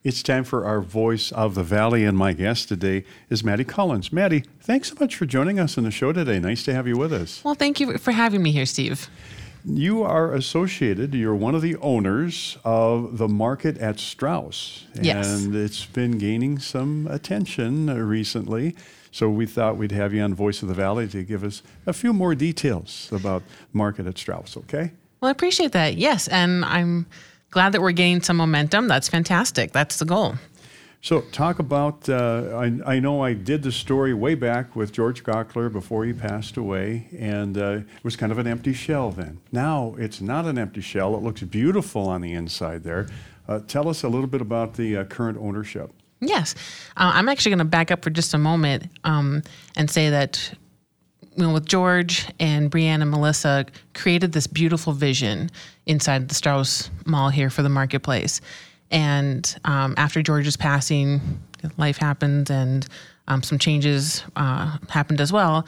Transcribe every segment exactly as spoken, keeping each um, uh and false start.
It's time for our Voice of the Valley, and my guest today is Maddie Collins. Maddie, thanks so much for joining us on the show today. Nice to have you with us. Well, thank you for having me here, Steve. You are associated, you're one of the owners of the Market at Strauss. Yes. And it's been gaining some attention uh, recently. So we thought we'd have you on Voice of the Valley to give us a few more details about Market at Strauss, okay? Well, I appreciate that. Yes, and I'm glad that we're gaining some momentum. That's fantastic. That's the goal. So talk about, uh, I, I know I did the story way back with George Gockler before he passed away, and uh, it was kind of an empty shell then. Now it's not an empty shell. It looks beautiful on the inside there. Uh, tell us a little bit about the uh, current ownership. Yes. Uh, I'm actually going to back up for just a moment um, and say that you know, with George and Brianne and Melissa created this beautiful vision inside the Strauss Mall here for the marketplace. And um, after George's passing, life happened and um, some changes uh, happened as well.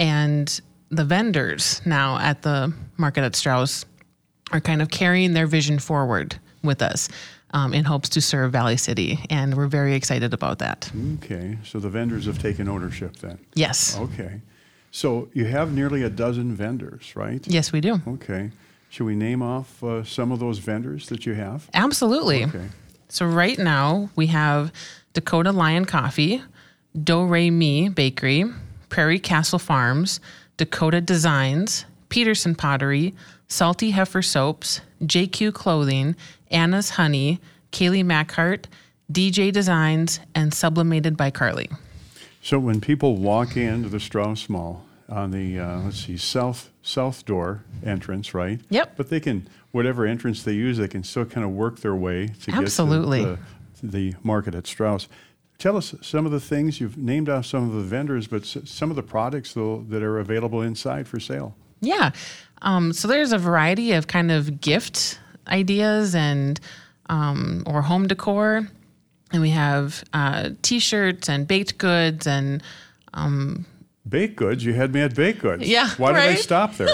And the vendors now at the Market at Strauss are kind of carrying their vision forward with us um, in hopes to serve Valley City. And we're very excited about that. Okay, so the vendors have taken ownership then? Yes. Okay. So you have nearly a dozen vendors, right? Yes, we do. Okay. Should we name off uh, some of those vendors that you have? Absolutely. Okay. So right now we have Dakota Lion Coffee, Do Re Mi Bakery, Prairie Castle Farms, Dakota Designs, Peterson Pottery, Salty Heifer Soaps, J Q Clothing, Anna's Honey, Kaylee Mackhart, D J Designs, and Sublimated by Carly. So when people walk into the Strauss Mall on the, uh, let's see, south south door entrance, right? Yep. But they can, whatever entrance they use, they can still kind of work their way to Absolutely. get to the, the Market at Strauss. Tell us some of the things, you've named off some of the vendors, but s- some of the products though, that are available inside for sale. Yeah. Um, so there's a variety of kind of gift ideas and um, or home decor. And we have uh, T-shirts and baked goods and um, Baked goods? You had me at baked goods. Yeah, Why did I right? stop there?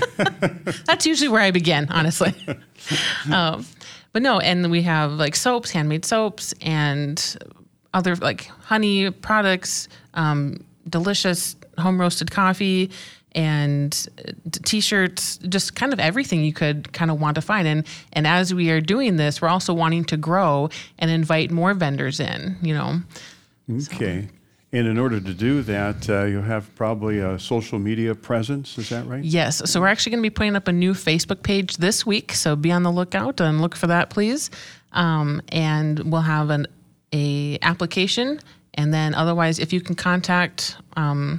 That's usually where I begin, honestly. um, but no, and we have like soaps, handmade soaps, and other like honey products, um, delicious home roasted coffee, and T-shirts, just kind of everything you could kind of want to find. And and as we are doing this, we're also wanting to grow and invite more vendors in, you know. Okay. So. And in order to do that, uh, you have probably a social media presence, is that right? Yes. So we're actually going to be putting up a new Facebook page this week. So be on the lookout and look for that, please. Um, and we'll have an a application. And then otherwise, if you can contact um,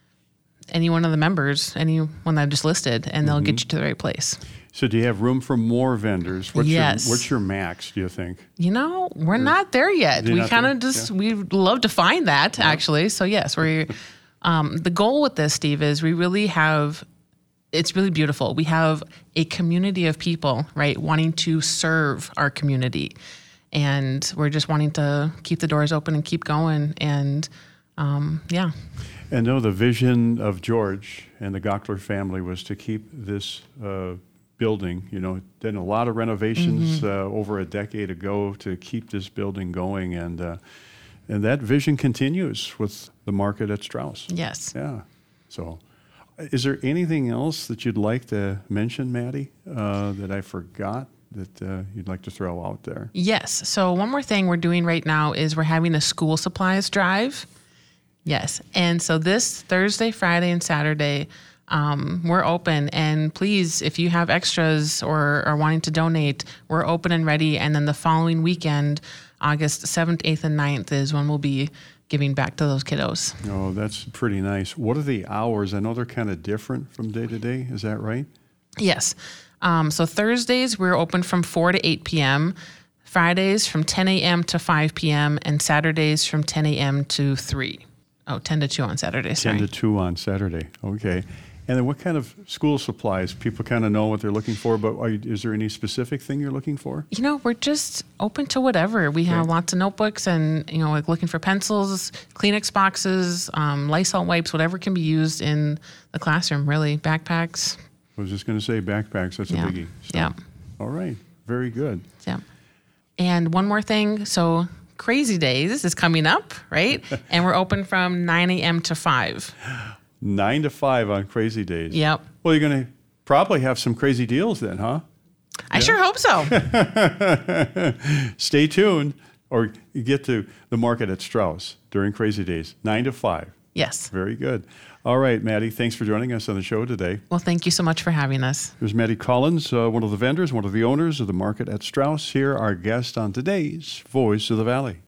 any one of the members, anyone that I've just listed, and they'll mm-hmm. get you to the right place. So do you have room for more vendors? What's yes. Your, what's your max, do you think? You know, we're not there yet. You're We kind of there? just, Yeah. we'd love to find that, yeah. actually. So yes, we're, um, the goal with this, Steve, is we really have, it's really beautiful. We have a community of people, right, wanting to serve our community. And we're just wanting to keep the doors open and keep going. And um, yeah. And no, the vision of George and the Gockler family was to keep this uh, building, you know, done a lot of renovations mm-hmm. uh, over a decade ago to keep this building going. And uh, and that vision continues with the Market at Strauss. Yes. Yeah. So is there anything else that you'd like to mention, Maddie, uh, that I forgot that uh, you'd like to throw out there? Yes. So one more thing we're doing right now is we're having a school supplies drive. Yes. And so this Thursday, Friday, and Saturday, um, we're open. And please, if you have extras or are wanting to donate, we're open and ready. And then the following weekend, August seventh, eighth, and ninth is when we'll be giving back to those kiddos. Oh, that's pretty nice. What are the hours? I know they're kind of different from day to day. Is that right? Yes. Um, so Thursdays, we're open from four to eight p.m., Fridays from ten a.m. to five p.m., and Saturdays from ten a.m. to three. Oh, ten to two on Saturday, sorry. ten to two on Saturday. Okay. And then what kind of school supplies? People kind of know what they're looking for, but are you, is there any specific thing you're looking for? You know, we're just open to whatever. We have Okay. lots of notebooks and, you know, like looking for pencils, Kleenex boxes, um, Lysol wipes, whatever can be used in the classroom, really. Backpacks. I was just going to say backpacks. That's Yeah. a biggie. So, Yeah. All right. Very good. Yeah. And one more thing. So Crazy Days is coming up, right? And we're open from nine a.m. to five. nine to five on Crazy Days. Yep. Well, you're going to probably have some crazy deals then, huh? I sure hope so. Stay tuned, or you get to the market at Strauss during Crazy Days, nine to five. Yes. Very good. All right, Maddie, thanks for joining us on the show today. Well, thank you so much for having us. There's Maddie Collins, uh, one of the vendors, one of the owners of the market at Strauss, here, our guest on today's Voice of the Valley.